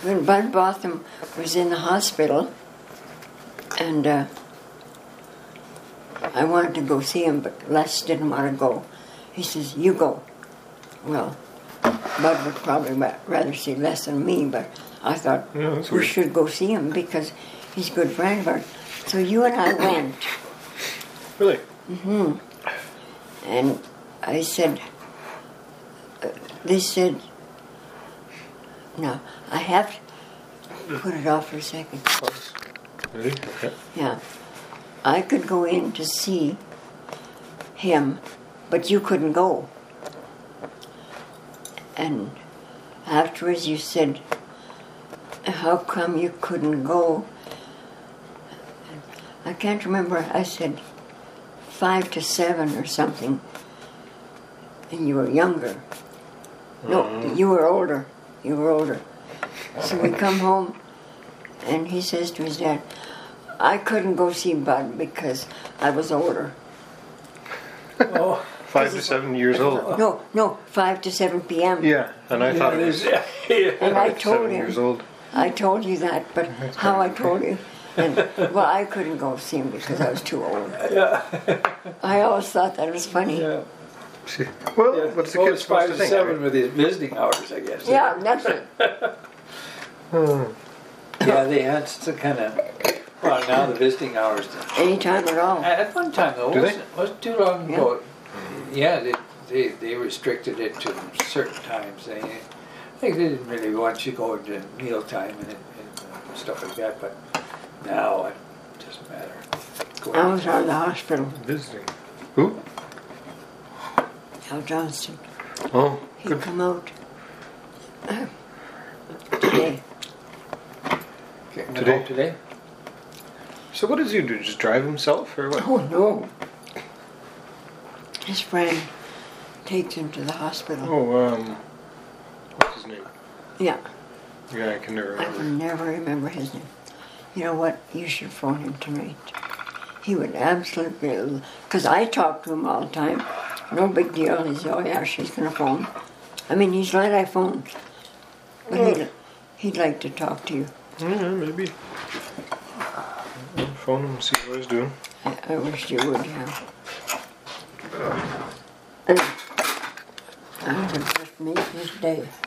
when Bud Botham was in the hospital, and I wanted to go see him, but Les didn't want to go. He says, "You go." Well, Bud would probably rather see Les than me, but I thought we should go see him because he's a good friend of ours. So you and I went. Really? Mm-hmm. And I said, they said, no, I have to put it off for a second. Ready? Okay. Yeah. I could go in to see him, but you couldn't go. And afterwards you said, how come you couldn't go? I can't remember. I said 5 to 7 or something. And you were younger. No, you were older. You were older. So we come home, and he says to his dad, I couldn't go see Bud because I was older. Oh. 5 to 7 years old. No, 5 to 7 p.m. Yeah, and I thought it was And I told 7 him, years old. I told you that, but how I told you. And, well, I couldn't go see him because I was too old. Yeah. I always thought that was funny. Yeah. Well, Yeah. what's the Well, kid it's 5 supposed to to think? 7 with his visiting hours, I guess. Yeah, that's it. Yeah, they had some kind of. Well, now the visiting hours. Anytime at all. At one time, though, Do they? wasn't too long ago. Yeah, they restricted it to certain times. I think they didn't really want you going to mealtime and stuff like that, but now it doesn't matter. I was out of the hospital. Visiting. Who? Al Johnston. Oh, He good. come out today. Today? So what does he do? Just drive himself or what? Oh, no. His friend takes him to the hospital. Oh, what's his name? Yeah, Yeah, I can never I remember. can never remember his name. You know what? You should phone him tonight. He would absolutely, because I talk to him all the time. No big deal. He said, oh yeah, she's going to phone. I mean, he's glad I phoned. But he'd like to talk to you. Yeah, maybe. I'll phone him and see what he's doing. I wish you would, yeah. And I would just make his day.